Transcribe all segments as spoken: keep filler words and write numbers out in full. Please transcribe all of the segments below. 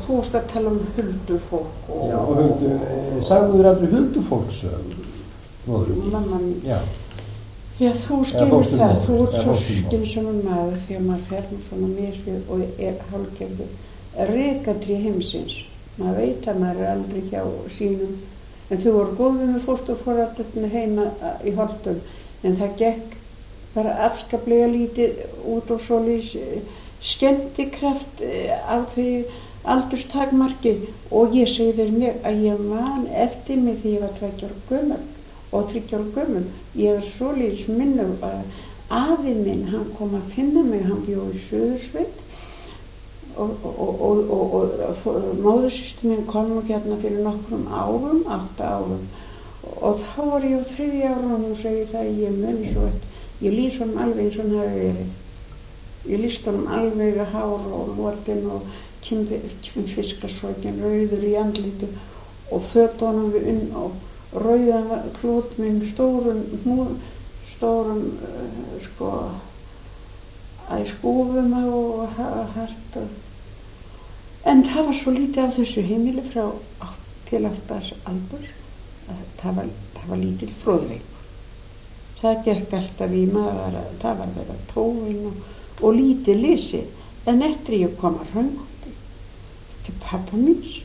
þú varst að tala um huldufólk og... Já, huldu, sagðu þér aldrei huldufólksög? Mamma mín. Já. Já, þú skilur það, þú ert svo skynsamur maður þegar maður fer nú svona misfið og er hálfgerður rekatrí heimsins. Maður veit að maður er aldrei hjá sínum, en þau voru góðið með fósturforeldrarnir heima í Holtum, en það gekk bara afskaplega lítið út á svoleiðis skemmtikraft af því aldurstakmarki og ég segi fyrir mig að ég man eftir mig því ég var tveggja ára gömul og þriggja ára gömul. Ég er svoleiðis minnum að afi minn, hann kom að finna mig, hann bjó í Suðursveit og, og, og, og, og móðursystir minn kom nú hérna fyrir nokkrum árum, átta árum og þá var ég á þriðja ára og hún segir það að ég muni svo eftir. Ég lýs honum alveg eins og hann hafi verið. Ég lýst honum alveg að hár og lotin og kynfiskasvögin, rauður í andlitu og fötunum við unn og rauðan klút minn stórum, stórum uh, sko að skúfum og hart og... En það var svo lítið á þessu heimili frá til áttars aldurs. Það var, það var lítil fróðleikur. Það gekk alltaf í maður, það var verið að tófin og, og lítið lesið. En eftir ég kom að Hraunkotti til pappa míns,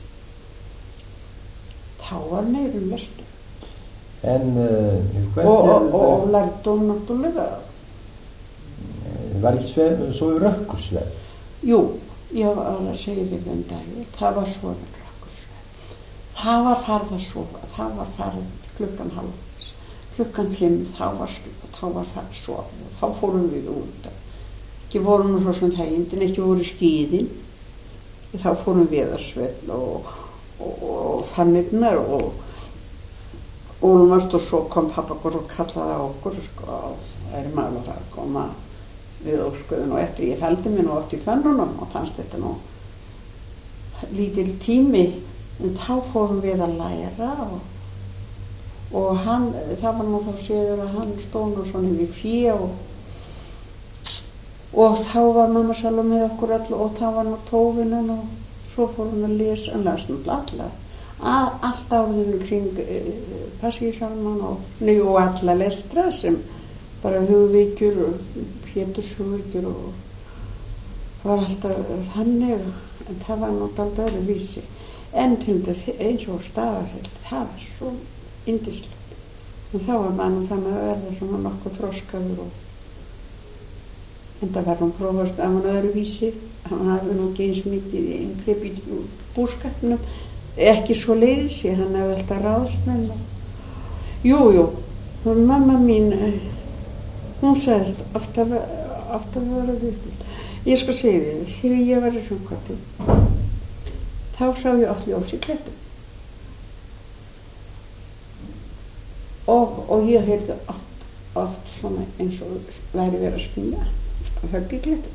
þá var meirum verstu. En uh, hvernig... Og, og, og, og lærdóm náttúrulega. Var ekki svef, svo rökkursvef? Jú, ég var að segja við þeim dagi, það var svo rökkursvef. Það var farið að sofa, það var farið klukkan halv, klukkan fimm, þá var stup og þá var farið að sofa og þá fórum við út. Ekki vorum nú svo sem þægindin, ekki voru skíðin, þá fórum við að svell og, og, og fannirnar og úlmast og svo kom pappa okkur og kallaði á okkur og erum alveg að koma við ósköðun og eftir ég fældi mér nú oft í fönnunum og fannst þetta nú lítil tími, en þá fórum við að læra og, og hann, það var nú þá séður að hann stóð nú svona við fjö og og þá var mamma sjálf með okkur öll og þá var nú tófinin og svo fórum við að lesa, en las náttúrulega alla, allt árðinu kring e, Passíusálmann og, og alla lestra sem bara hugvíkjur og péturshugvíkjur og það var alltaf þannig, en það var náttúrulega öðru vísi. En eins og Staðarheill, það var svo yndislegt. En þá var maður þannig að verða svona nokkuð þroskaður og en það var nú prófast af hann öðru vísi, hann hafði nú ekki eins mikið inngrip í búskapnum, ekki svo leiðis, hann hefði alltaf ráðsmenn. Jú, jú, mamma mín, hún sagðist alltaf, alltaf var að við. Ég skal segja þið, þegar ég var í Hraunkotti, þá sá ég oft ljós í klettum. Og, og ég heyrði oft, oft svona eins og væri verið að smíða. Högg í klettum.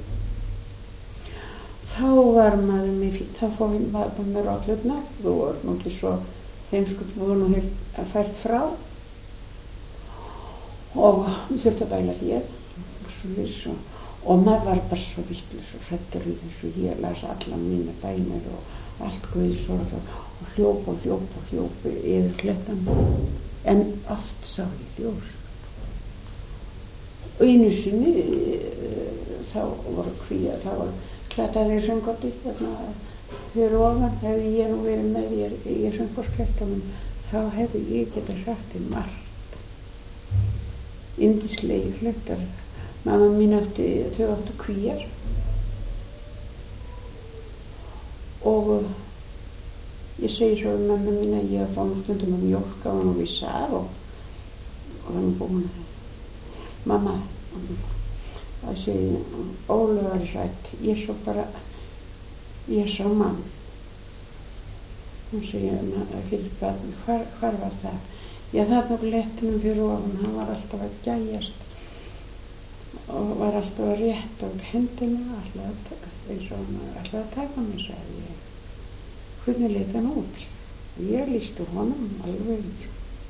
Þá var maður með fínt, þá fór við maður með rollurna, þú var nú ekki svo heimskut, þú var nú hér fært frá og við þurfti að bæla hér og, og maður var bara svo vitlaus og hræddur í þessu, ég las alla mína bænir og allt guðsorð og, og hljóp og hljóp og hljóp yfir klettan, en oft sá ég ljós. Og einu sinni þá voru kvíða, þá voru klataði í Hraunkotti, þarna fyrir ofan, hefði ég nú verið með þér í Hraunkorsklettunum, þá hefði ég getað sagt til margt. Yndislegi klettar. Mamma mín átti, þau áttu kvíar. Og ég segi svo um mamma mín að ég að fá nú stundum að mjólk á hann og vísa af og, og hann búin að mamma, það segi, Óli var rætt, ég svo bara, ég sá mann. Hún segi, Hildgard, hvar, hvar var það? Já, það var lettinum fyrir ofan, hann var alltaf að gæjast og var alltaf að rétta úr hendina, alltaf eins og hann alltaf að taka mig, sagði ég. Hvernig leit hann út? Ég lýsti honum alveg eins.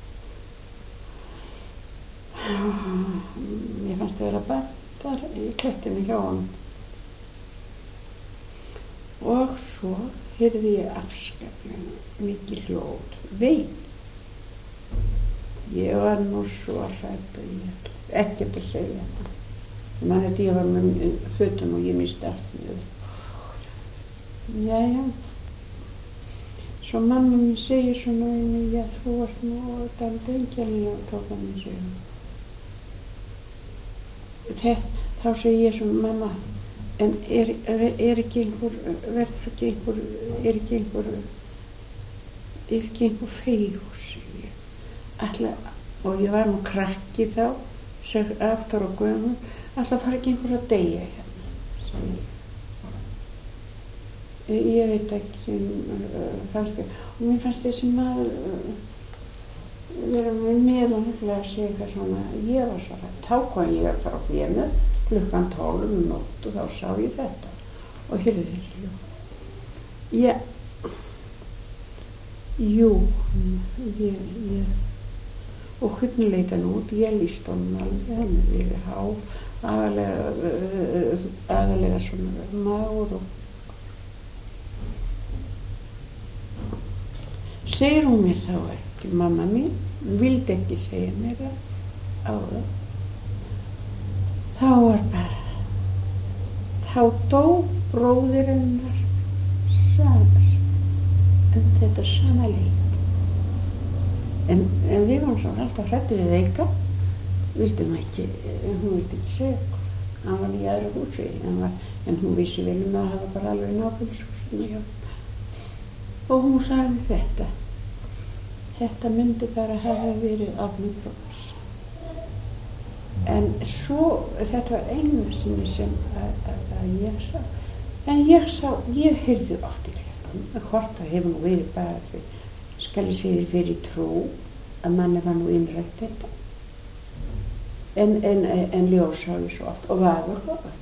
Ég fannst að vera battar í klettinu hjá hann og svo heyrði ég afskaplega mikið hljóð, vein. Ég var nú svo hrædd og ég ekkert að segja þetta. Ég man að ég var með fötum og ég misti allt niður. Jæja. Svo mamma mín segir svona einu, já þú varst nú dálítið einkennileg og tók hann í sig. Þá segi ég svona, mamma, en er, er, er ekki einhver, verður ekki einhver, er ekki einhver, er ekki einhver feighús, segi ég. Ætla, og ég var nú krakki þá, seg aftur og gömur, ætla fara ekki einhver að deyja hérna, segi ég. Ég veit ekki, uh, fannst ég, og mér fannst þessi maður uh, vera með meðanlega að segja eitthvað svona, ég var svo rætt, þá kom ég að fara á flénu, klukkan tólf um nótt og þá sá ég þetta og heyrði þessi, jú. Ég, jú, ég, ég, og hvernig leit hann út, ég líst honum alveg, hann er verið há, agalega, uh, agalega svona magur og segir hún mér þá ekki, mamma mín, vildi ekki segja mér það á það. Þá var bara, þá dó bróðir hennar samar um þetta sama leik. En, en við varum svo alltaf hræddir við veika, vildum ekki, hún vildi ekki segja okkur. Hann var í aðra húsi, var, en hún vissi vel um að hafa bara alveg nábýlishúsinu hjá. Og hún sagði þetta. Þetta myndi bara hafa verið Árni bróðir. En svo, þetta var einu sinni sem að, að, að ég sá. En ég sá, ég heyrði oft í Klettunum, að hvort það hefur nú verið bara fyrir, skal ég segja fyrir trú, að manni var nú innrætt þetta. En, en, en ljós sá ég svo oft, og Vagur Vagur.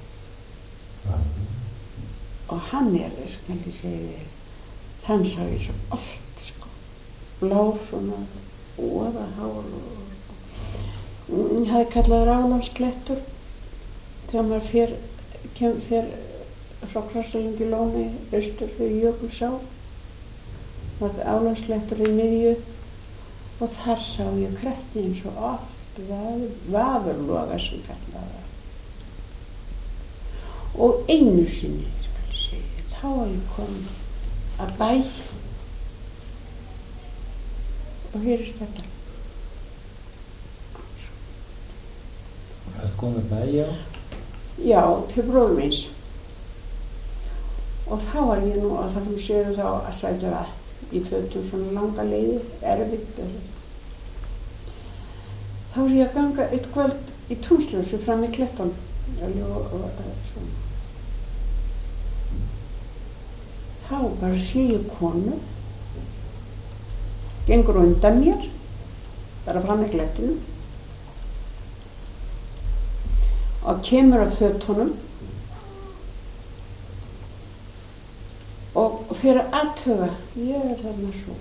Og hann er, skal ég segja, þann sá ég svo oft, sko. Blár svona, óða hár og ég hafði kallað Rálandsklettur þegar maður fer, kem, fer frá Krossalindi lóni austur fyrir Jökulsá. Það var Álandsklettur í miðju og þar sá ég krekki eins og oft vafurloga sem kallaði það. Og einu sinni, skal ég segja, þá var ég komin að bæ og heyrist þetta. Það kom að bæja? Já, til bróður míns. Og þá var ég nú, að það fyrir séu þá að sækja vatn í fötum svona langa leiði, erfitt. Þá er ég að ganga eitt kvöld í Túnsljósi fram í Klettunum. Og, og, og, þá bara sé ég konu, gengur undan mér, bara fram í Klettinum og kemur af fötunum og fyrir aðtöga, ég er þarna svo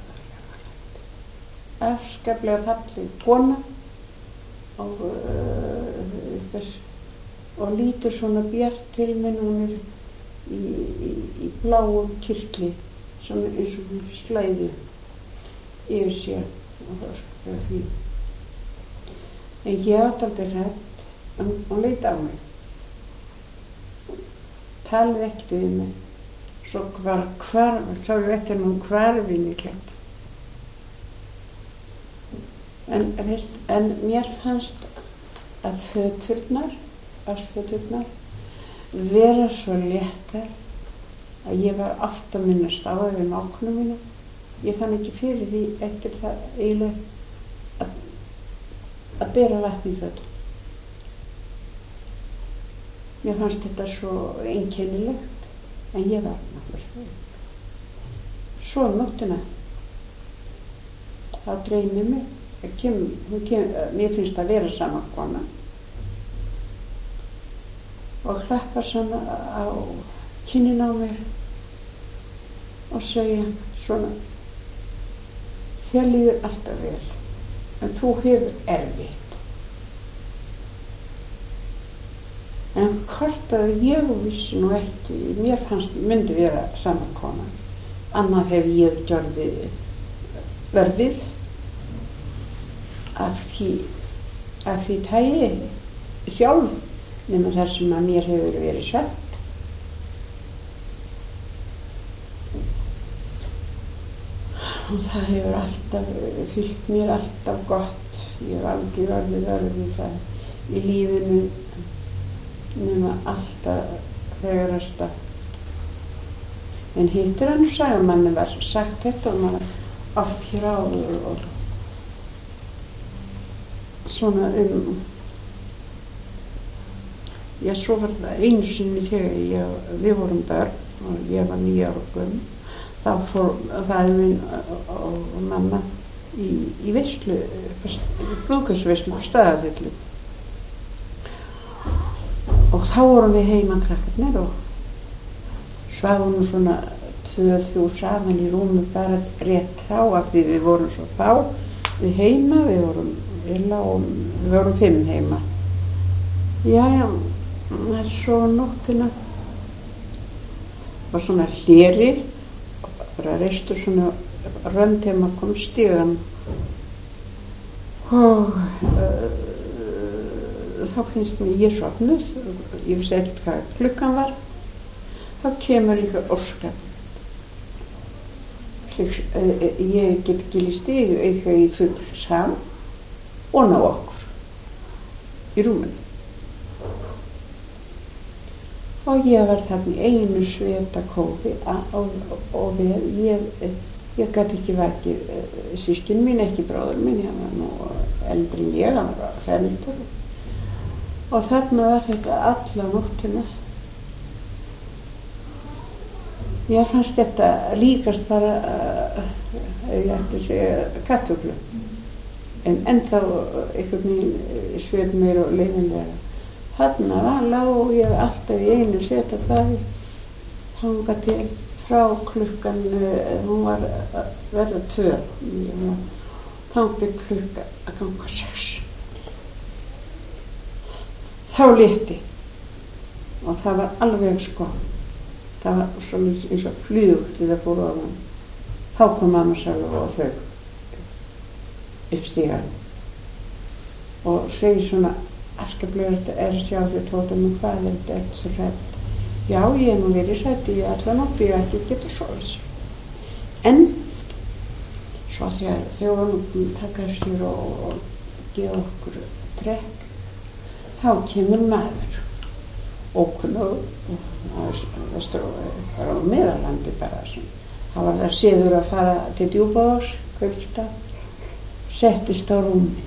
afskaplega fallið kona og, uh, og lítur svona bjart til minn, hún er í, í, í bláum kyrkli, svona eins og hún slæðu yfir sér og það var sko því. En ég átt aldrei hrædd, hún leit á mig. Talið ekkert við mig. Svo var hvarf, þá er þetta nú hvarfinn í Klett. En, en mér fannst að föturnar, ástföturnar, vera svo léttar að ég var oft að minnast á það við máknum mína. Ég fann ekki fyrir því eftir það eiginlega að, að bera vatn í fötum. Mér fannst þetta svo einkennilegt, en ég var náttúrulega. Svo um nóttina, þá dreymir mig, kem, kem, mér finnst að vera sama kona og klappar svona á kynnin á mér og segja svona: þér líður alltaf vel, en þú hefur erfitt. En hvort að ég vissi nú ekki, mér fannst myndi vera sama kona. Annað hef ég gjörði verfið af því, af því tægi sjálf, nema þar sem að mér hefur verið sveft. Og það hefur alltaf, fyllt mér alltaf gott. Ég hef aldrei verið verfið það í lífinu, nema alltaf þegarast að. En hittir hann og sagði að manni var sagt þetta og maður oft hér áður og svona um. Já, svo var það einu sinni þegar ég, við vorum börn og ég var níu ára gömul. Þá fór faðir minn og mamma í, í veislu, brúðkaupsveislu på Staðarfelli. Og þá vorum við heima krakkarnir og sváum nú svona tvö, þrjú saman í rúmi bara rétt þá af því við vorum svo fá við heima, við vorum illa og við vorum fimm heima. Jæja, svo nóttina var svona hleri bara reistu svona rönd þegar maður kom stígan og uh, þá finnst mér ég sofnuð, ég vissi ekkert hvað klukkan var. Þá kemur einhver óskraf. Ég get ekki listi eitthvað í fuglsham og ná okkur í rúminu. Og ég var þarna í einu sveta kófi og, og við, ég, ég gæti ekki vakið systkini mín, ekki bróður minn, ég var nú eldri en ég, hann var fermdur. Og þarna var þetta alla nóttina. Mér fannst þetta líkast bara, ef ég ætti að segja, kattuglu. En ennþá einhvern veginn sveit meir og leiðinlega. Þarna var lág ég alltaf í einu svetabaði, þangað til frá klukkan, hún var að verða tvö, þangað til klukkan að ganga sex. Þá létti og það var alveg sko. Það var svona eins og flug til það fór á hann. Þá kom mamma sjálf og þau upp stígan og segir svona afskaplega þetta er að sjá þau tóta mig hvað er þetta eftir svo hrætt. Já, ég hef nú verið hrætt í alla nótt, ég ætti ekki geta sofið. En svo þegar þau voru nú taka sér og, og gefa okkur trekk, þá kemur maður ókunnug vestur á Meðallandi bara sem. Það var það siður að fara til Djúpavogs, Kaupstað, settist á rúmi.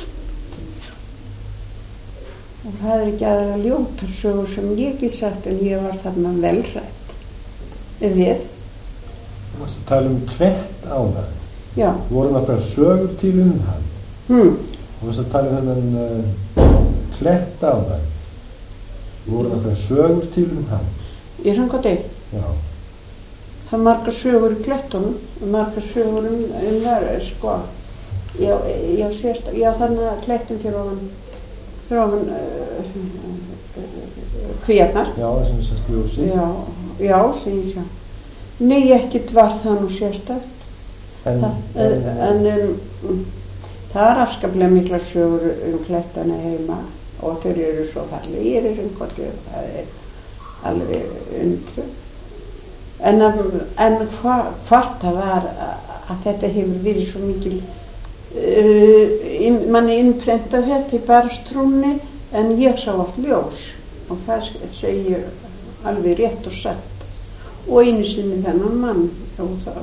Og það er ekki aðra ljótar sögur sem ég get sagt en ég var þarna velrætt við. Þú varst að tala um klett á það. Já. Voru það bara sögur til um hann. Hmm. Þú varst að tala um þennan uh, klett á það. Voru það bara sögur til um hann. Í Rangardey? Já. Það er margar sögur í klettunum, margar sögur um, um það, sko. Já, já, sérst, já, þannig að klettin fyrir ofan, fyrir ofan uh, uh, kvíarnar. Já, það sem sérst ljósi. Já, já, sem ég sjá. Nei, ekkert var það nú sérstakt. En, Þa, en, en um, það er afskaplega mikla sögur um klettana heima og þeir eru svo farlegir í Rangardey, það er alveg undru. En, en hva, hvort það var að þetta hefur verið svo mikil, uh, manni innprentað þetta í barstrúnni, en ég sá oft ljós og það segir alveg rétt og satt. Og einu sinni þennan mann, og það,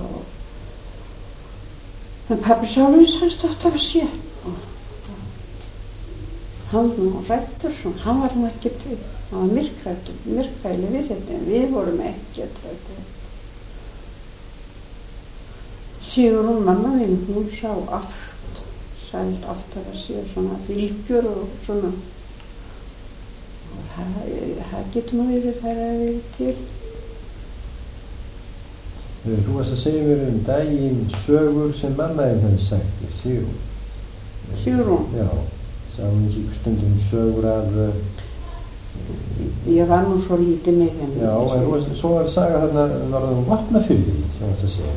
en pabbi sjálfur sagðist að þetta var sér. Hann var hræddur, hann var nú ekki til. Það var myrkrættur, myrkvæli við þetta, en við vorum ekki að træta. Sigrún mamma mín, hún sá aft, sælt aft að það sé svona fylgjur og svona. Og það, það getur nú verið þær að verið til. Þú varst að segja mér um daginn sögur sem mamma þín hefði sagt þér, Sigrún. Sigrún? Já, sá hún ekki stundum sögur af Ég var nú svo lítið með henni. Já, en þú veist, svo var saga þarna norðan Vopnafirði sem þetta segja.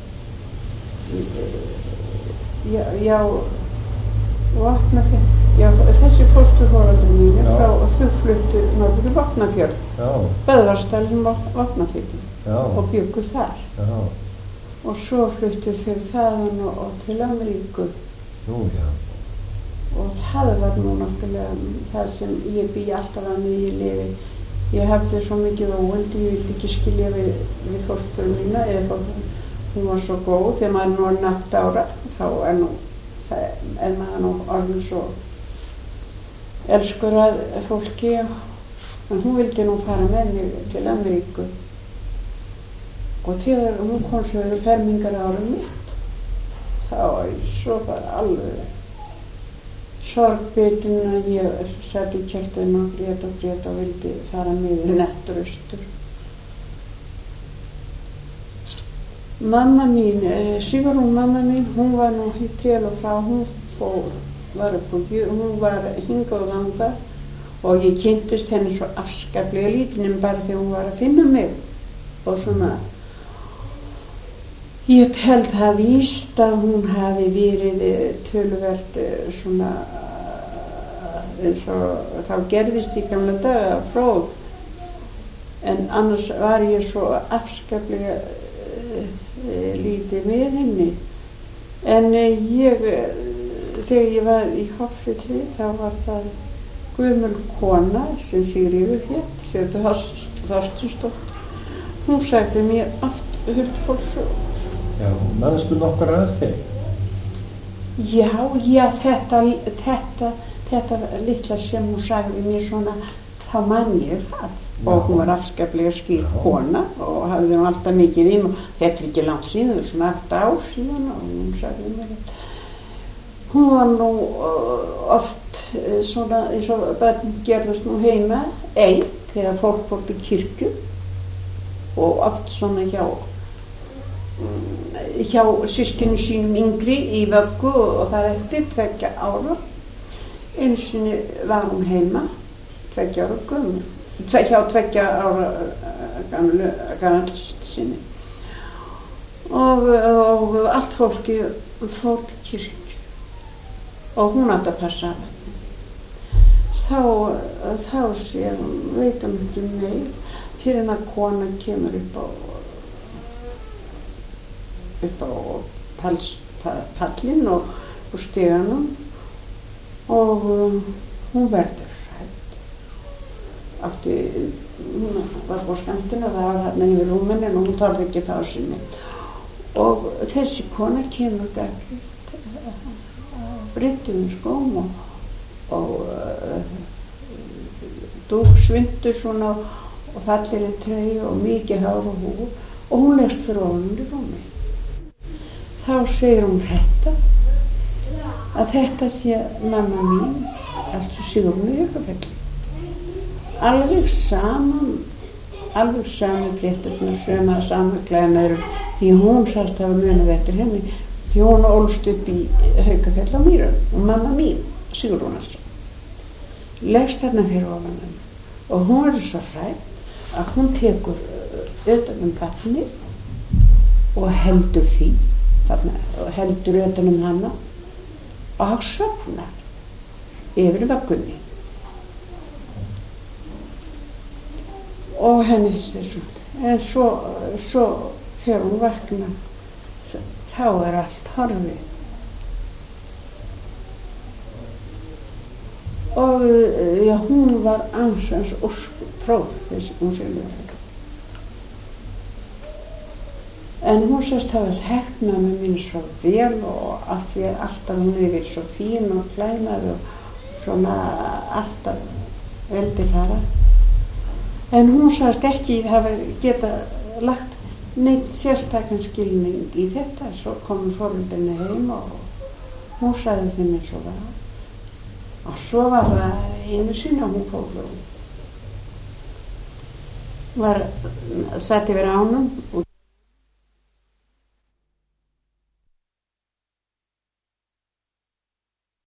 Já, já, Vopnafjörð, já, þessi fósturforeldrar mínir frá þau fluttu norður til Vopnafjörð, Böðvarsdalinn Vopnafjörð og bjuggu þar. Já. Og svo fluttu þau þaðan og, og til Ameríku. Nú, já. Og það var nú náttúrulega það sem ég bý alltaf að mig í lifi. Ég hafði svo mikið óveldi, ég vildi ekki skilja við, við fóstur mína eða fóstur. Hún var svo góð, þegar maður er nú nátt ára, þá er nú, það er maður nú orðin svo elskur að fólki, en hún vildi nú fara með mig til Ameríku. Og þegar hún kom svo yfir fermingar árum mitt, þá var ég svo bara alveg sorgbitin að ég satt í kjöltinu og grét og grét og vildi fara með nettur austur. Mamma mín, Sigrún mamma mín, hún var nú til og frá, hún fór, var upp og hún var hingað og þangað og ég kynntist henni svo afskaplega lítið nema bara þegar hún var að finna mig og svona. Ég held það víst að hún hafi verið töluvert svona eins og þá gerðist í gamla daga fróð, en annars var ég svo afskaplega lítið með henni. En ég, þegar ég var í Hofffelli, þá var það gömul kona sem Sigríður hét, Sigríður Þorsteinsdóttir. Hún sagði mér oft huldufólkssögur. Já, manstu nokkar af þeim? Já, já, þetta, þetta, þetta litla sem hún sagði mér svona, þá man ég það. Og hún var afskaplega skýr kona og hafði hún alltaf mikið inn og þetta er ekki langt síðan, svona átta ár síðan og hún sagði mér þetta. Hún var nú oft svona, eins og börn gerðast nú heima, ein, þegar fólk fór til kirkju og oft svona hjá, hjá systkinu sínum yngri í vöggu og þar eftir tveggja ára. Einu sinni var hún heima, tveggja ára gömul. Hjá tveggja ára gamalt sinni og, og allt fólki fór til kirkju og hún átti að passa af henni. Þá, þá sé hún, veit hún ekki meir fyrir en að kona kemur upp á upp á pals, pallin og, og steganum og hún verður átti, hún var á skammtinu og það var þarna yfir rúminu en hún þorði ekki að fá sér mitt. Og þessi kona kemur gagnlegt bryttum skóm og, og uh, dúksvindu svona og fallegri treyju og mikið hár og húr og hún leggst fyrir ofan í rúmi. Þá segir hún þetta, að þetta sé mamma mín, altså Sigrún í Jökulfelli. Alveg saman, alveg saman frétturnar sem að sama klæðnaður því hún sást hafa munað eftir henni því hún ólst upp í Haukafell á Mýrum og mamma mín, Sigrún altså, leggst þarna fyrir ofan henni og hún er svo hrædd að hún tekur utan um barnið og heldur því, þarna, og heldur utan um hana og sofnar yfir vöggunni. Og henni finnst þetta svona, en svo, svo þegar hún vaknar, þá er allt horfið. Og já, hún var ansans óskfróð þessi hún Sigríður. En hún sérst hafa þekkt mömmu mín svo vel og að því að alltaf hún hefur verið svo fín og klæðnað og svona alltaf veldi fara. En hún sagðist ekki hafa geta lagt neitt sérstakann skilning í þetta. Svo kom foreldrinu heim og hún sagði þeim eins og var. Og svo var það einu sinni og hún fór og var satt yfir ánum.